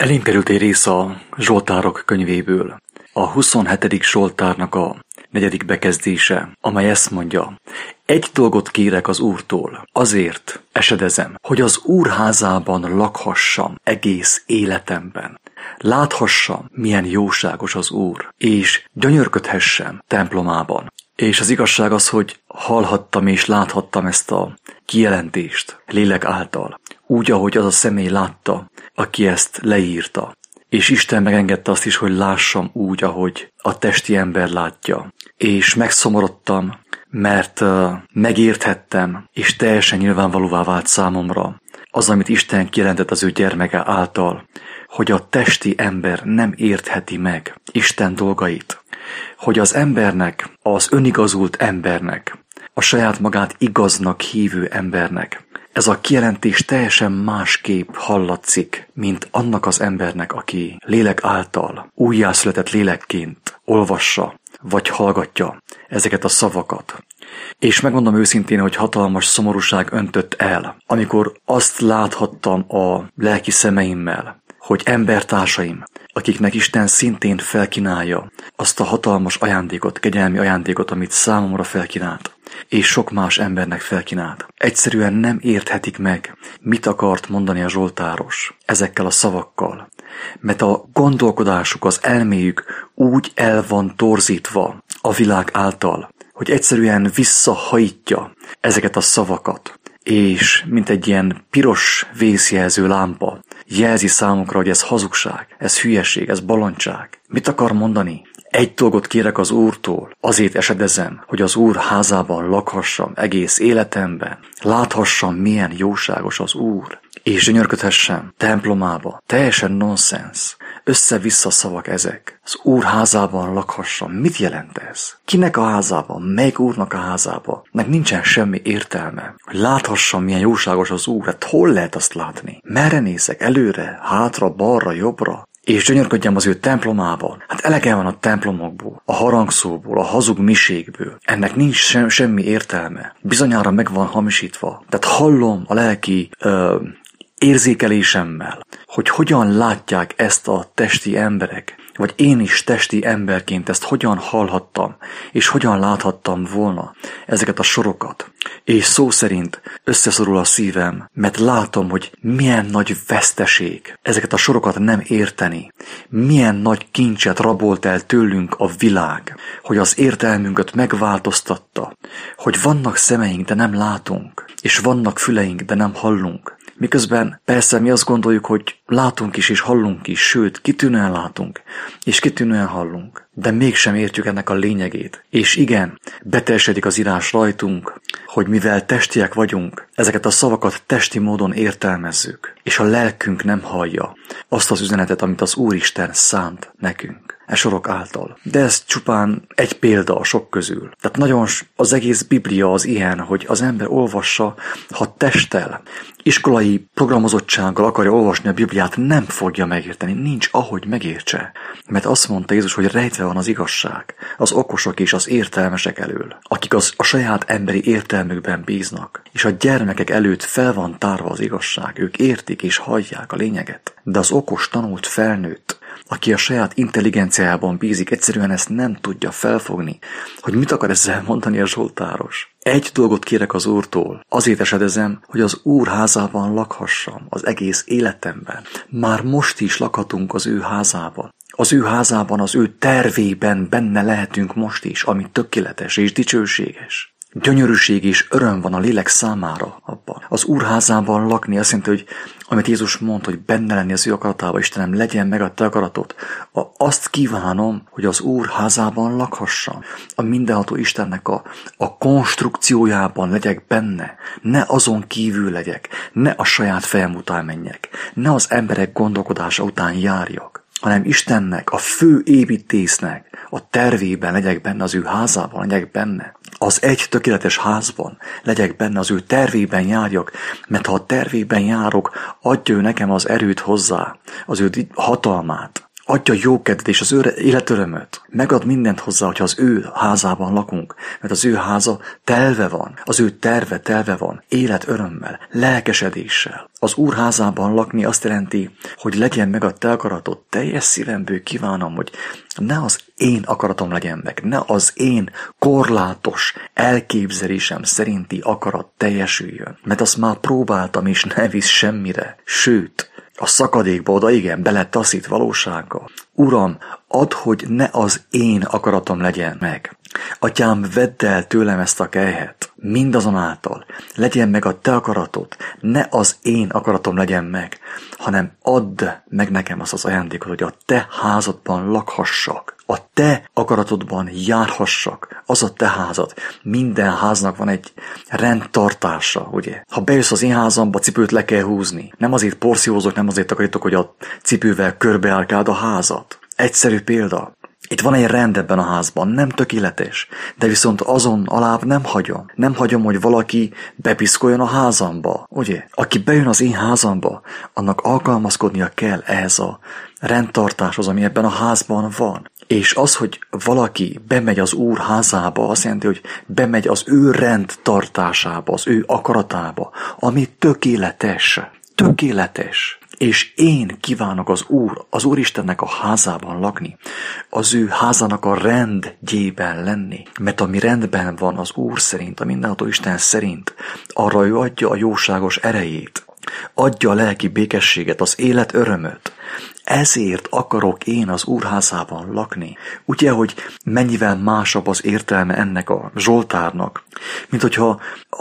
Elém került egy rész a Zsoltárok könyvéből. A 27. Zsoltárnak a 4. bekezdése, amely ezt mondja: egy dolgot kérek az Úrtól, azért esedezem, hogy az Úr házában lakhassam egész életemben. Láthassam, milyen jóságos az Úr, és gyönyörködhessem templomában. És az igazság az, hogy hallhattam és láthattam ezt a kijelentést lélek által, úgy, ahogy az a személy látta, aki ezt leírta. És Isten megengedte azt is, hogy lássam úgy, ahogy a testi ember látja. És megszomorodtam, mert megérthettem, és teljesen nyilvánvalóvá vált számomra az, amit Isten kijelentett az ő gyermeke által, hogy a testi ember nem értheti meg Isten dolgait, hogy az embernek, az önigazult embernek, a saját magát igaznak hívő embernek ez a kijelentés teljesen másképp hallatszik, mint annak az embernek, aki lélek által, újjászületett lélekként olvassa vagy hallgatja ezeket a szavakat. És megmondom őszintén, hogy hatalmas szomorúság öntött el, amikor azt láthattam a lelki szemeimmel, hogy embertársaim, akiknek Isten szintén felkínálja azt a hatalmas ajándékot, kegyelmi ajándékot, amit számomra felkínált, és sok más embernek felkínált. Egyszerűen nem érthetik meg, mit akart mondani a zsoltáros ezekkel a szavakkal, mert a gondolkodásuk, az elméjük úgy el van torzítva a világ által, hogy egyszerűen visszahajtja ezeket a szavakat, és mint egy ilyen piros vészjelző lámpa jelzi számukra, hogy ez hazugság, ez hülyeség, ez bolondság. Mit akar mondani? Egy dolgot kérek az Úrtól, azért esedezem, hogy az Úr házában lakhassam egész életemben, láthassam, milyen jóságos az Úr, és gyönyörködhessem templomába. Teljesen nonsens. Össze-vissza szavak ezek. Az Úr házában lakhassam. Mit jelent ez? Kinek a házában? Melyik Úrnak a házában? Nek nincsen semmi értelme. Hogy láthassam, milyen jóságos az Úr. Hát hol lehet azt látni? Merre nézek? Előre? Hátra? Balra? Jobbra? És gyönyörködjem az ő templomában. Hát elege van a templomokból, a harangszóból, a hazug misékből. Ennek nincs semmi értelme. Bizonyára meg van hamisítva. Tehát hallom a lelki érzékelésemmel, hogy hogyan látják ezt a testi emberek, vagy én is testi emberként ezt hogyan hallhattam, és hogyan láthattam volna ezeket a sorokat. És szó szerint összeszorul a szívem, mert látom, hogy milyen nagy veszteség ezeket a sorokat nem érteni, milyen nagy kincset rabolt el tőlünk a világ, hogy az értelmünket megváltoztatta, hogy vannak szemeink, de nem látunk, és vannak füleink, de nem hallunk. Miközben persze mi azt gondoljuk, hogy látunk is és hallunk is, sőt, kitűnően látunk, és kitűnően hallunk, de mégsem értjük ennek a lényegét. És igen, beteljesedik az írás rajtunk, hogy mivel testiek vagyunk, ezeket a szavakat testi módon értelmezzük, és a lelkünk nem hallja azt az üzenetet, amit az Úristen szánt nekünk sorok által. De ez csupán egy példa a sok közül. Tehát nagyon az egész Biblia az ilyen, hogy az ember olvassa, ha testtel, iskolai programozottsággal akarja olvasni a Bibliát, nem fogja megérteni, nincs ahogy megértse. Mert azt mondta Jézus, hogy rejtve van az igazság, az okosok és az értelmesek elől, akik a saját emberi értelmükben bíznak, és a gyermekek előtt fel van tárva az igazság, ők értik és hallják a lényeget. De az okos tanult felnőtt, aki a saját intelligenciájában bízik, egyszerűen ezt nem tudja felfogni, hogy mit akar ezzel mondani a zsoltáros. Egy dolgot kérek az Úrtól, azért esedezem, hogy az Úr házában lakhassam az egész életemben. Már most is lakhatunk az ő házában. Az ő házában, az ő tervében benne lehetünk most is, ami tökéletes és dicsőséges. Gyönyörűség és öröm van a lélek számára abban. Az Úr házában lakni azt jelenti, hogy amit Jézus mond, hogy benne lenni az ő akaratában, Istenem, legyen meg a te akaratot. Azt kívánom, hogy az Úr házában lakhassam. A mindenható Istennek a konstrukciójában legyek benne. Ne azon kívül legyek, ne a saját fejem után menjek, ne az emberek gondolkodása után járjak, hanem Istennek, a fő építésznek a tervében legyek benne, az ő házában legyek benne. Az egy tökéletes házban legyek benne, az ő tervében járjak, mert ha a tervében járok, adja ő nekem az erőt hozzá, az ő hatalmát, adja jókedvet és az ő életörömöt. Megad mindent hozzá, hogyha az ő házában lakunk, mert az ő háza telve van, az ő terve telve van, életörömmel, lelkesedéssel. Az Úr házában lakni azt jelenti, hogy legyen meg a te akaratod. Teljes szívemből kívánom, hogy ne az én akaratom legyen meg, ne az én korlátos elképzelésem szerinti akarat teljesüljön. Mert azt már próbáltam, és ne visz semmire. Sőt, a szakadékba oda igen, beletaszít valósággal. Uram, add, hogy ne az én akaratom legyen meg. Atyám, vedd el tőlem ezt a kelyhet. Mindazonáltal legyen meg a te akaratod, ne az én akaratom legyen meg, hanem add meg nekem azt az ajándékot, hogy a te házadban lakhassak. A te akaratodban járhassak, az a te házad. Minden háznak van egy rendtartása, ugye? Ha bejössz az én házamba, cipőt le kell húzni. Nem azért porszívózok, nem azért takarítok, hogy a cipővel körbeárkáld a házat. Egyszerű példa. Itt van egy rend ebben a házban, nem tökéletes, de viszont azon alább nem hagyom. Nem hagyom, hogy valaki bepiszkoljon a házamba, ugye? Aki bejön az én házamba, annak alkalmazkodnia kell ehhez a rendtartáshoz, ami ebben a házban van. És az, hogy valaki bemegy az Úr házába, azt jelenti, hogy bemegy az ő rendtartásába, az ő akaratába, ami tökéletes. Tökéletes. És én kívánok az Úristennek a házában lakni, az ő házának a rendjében lenni. Mert ami rendben van az Úr szerint, a mindenható Isten szerint, arra ő adja a jóságos erejét, adja a lelki békességet, az élet örömöt. Ezért akarok én az Úr házában lakni. Ugye, hogy mennyivel másabb az értelme ennek a Zsoltárnak, mint hogyha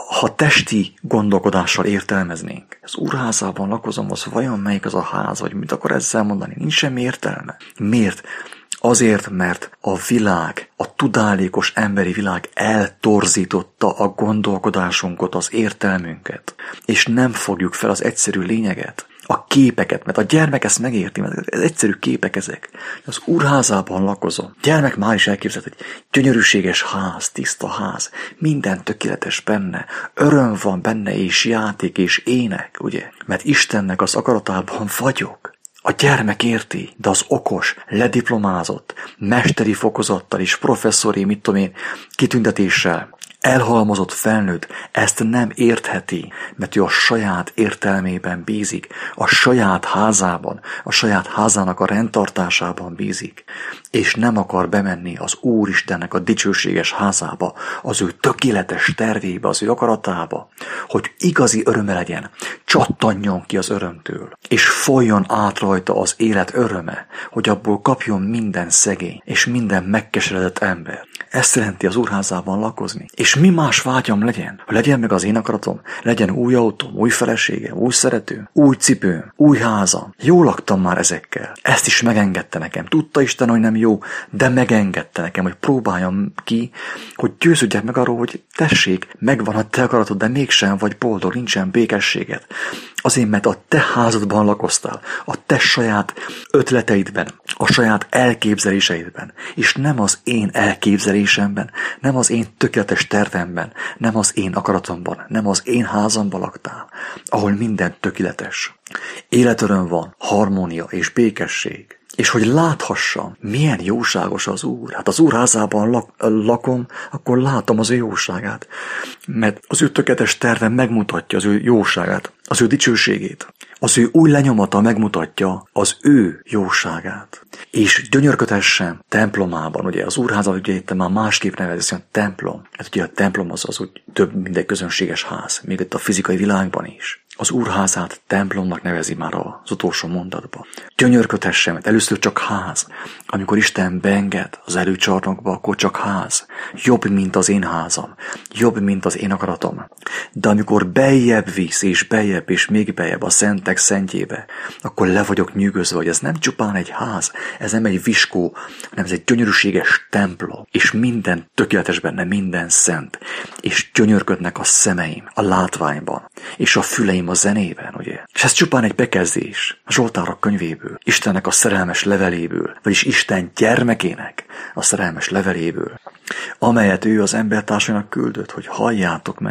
testi gondolkodással értelmeznénk. Az Úr házában lakozom, az vajon melyik az a ház, vagy mit akar ezzel mondani? Nincs semmi értelme. Miért? Azért, mert a világ, a tudálékos emberi világ eltorzította a gondolkodásunkat, az értelmünket, és nem fogjuk fel az egyszerű lényeget, a képeket, mert a gyermek ezt megérti, mert ez egyszerű képek ezek. Az Úr házában lakozom. Gyermek már is elképzelt, hogy gyönyörűséges ház, tiszta ház, minden tökéletes benne, öröm van benne, és játék, és ének, ugye? Mert Istennek az akaratában vagyok. A gyermek érti, de az okos, lediplomázott, mesteri fokozattal és professzori, kitüntetéssel elhalmozott felnőtt ezt nem értheti, mert ő a saját értelmében bízik, a saját házában, a saját házának a rendtartásában bízik, és nem akar bemenni az Úristennek a dicsőséges házába, az ő tökéletes tervébe, az ő akaratába, hogy igazi öröme legyen, csattanjon ki az örömtől, és folyjon át rajta az élet öröme, hogy abból kapjon minden szegény és minden megkeseredett ember. Ezt jelenti az Úrházában lakozni. És mi más vágyam legyen? Ha legyen meg az én akaratom, legyen új autóm, új feleségem, új szeretőm, új cipőm, új házam. Jól laktam már ezekkel. Ezt is megengedte nekem. Tudta Isten, hogy nem jó, de megengedte nekem, hogy próbáljam ki, hogy győződjek meg arról, hogy tessék, megvan a te akaratod, de mégsem vagy boldog, nincsen békességed. Azért, mert a te házadban lakoztál, a te saját ötleteidben, a saját elképzeléseidben, és nem az én elképzelésemben, nem az én tökéletes tervemben, nem az én akaratomban, nem az én házamban laktál, ahol minden tökéletes. Életöröm van, harmónia és békesség. És hogy láthassam, milyen jóságos az Úr. Hát az Úr házában lakom, akkor látom az ő jóságát. Mert az ő tökéletes terve megmutatja az ő jóságát, az ő dicsőségét. Az ő új lenyomata megmutatja az ő jóságát. És gyönyörködhessen templomában, ugye az Úrházat ugye itt már másképp nevezik, hogy templom. Hát ugye a templom az úgy több minden közönséges ház, még itt a fizikai világban is. Az Úrházát templomnak nevezi már az utolsó mondatban. Gyönyörködhessen, mert először csak ház. Amikor Isten beenged az előcsarnokba, akkor csak ház. Jobb, mint az én házam. Jobb, mint az én akaratom. De amikor beljebb visz, és még beljebb a szentek szentjébe, akkor le vagyok nyűgözve, hogy ez nem csupán egy ház, ez nem egy viskó, hanem ez egy gyönyörűséges templom. És minden tökéletes benne, minden szent. És gyönyörködnek a szemeim a látványban, és a füleim a zenében, ugye? És ez csupán egy bekezdés a Zsoltárok könyvéből, Istennek a szerelmes leveléből, vagyis Isten gyermekének a szerelmes leveléből, amelyet ő az embertársainak küldött, hogy halljátok meg,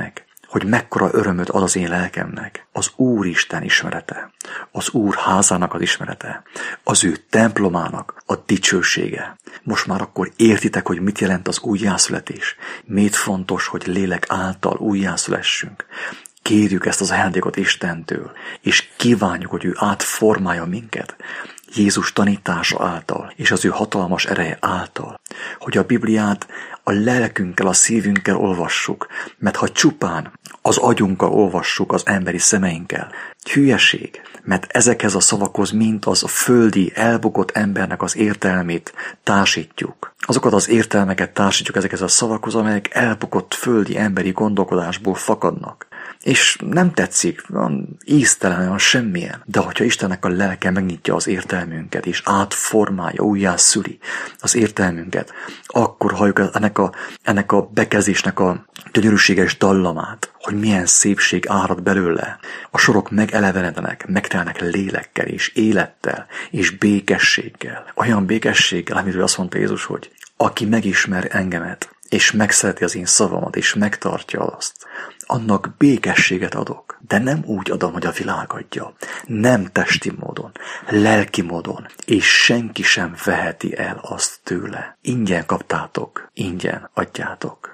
hogy mekkora örömöt ad az én lelkemnek az Úristen ismerete, az Úr házának az ismerete, az ő templomának a dicsősége. Most már akkor értitek, hogy mit jelent az újjászületés, miért fontos, hogy lélek által újjászülessünk. Kérjük ezt az ajándékot Istentől, és kívánjuk, hogy ő átformálja minket Jézus tanítása által, és az ő hatalmas ereje által, hogy a Bibliát a lelkünkkel, a szívünkkel olvassuk, mert ha csupán az agyunkkal olvassuk az emberi szemeinkkel, hülyeség, mert ezekhez a szavakhoz mind az a földi, elbukott embernek az értelmét társítjuk. Azokat az értelmeket társítjuk ezekhez a szavakhoz, amelyek elbukott földi emberi gondolkodásból fakadnak. És nem tetszik, olyan íztelen, olyan semmilyen. De hogyha Istennek a lelke megnyitja az értelmünket, és átformálja, újjászüli az értelmünket, akkor halljuk ennek a bekezdésnek a gyönyörűséges dallamát, hogy milyen szépség árad belőle. A sorok megelevenedenek, megtelnek lélekkel, és élettel, és békességgel. Olyan békességgel, amiről azt mondta Jézus, hogy aki megismer engemet, és megszereti az én szavamat, és megtartja azt, annak békességet adok, de nem úgy adom, hogy a világ adja, nem testi módon, lelki módon, és senki sem veheti el azt tőle. Ingyen kaptátok, ingyen adjátok.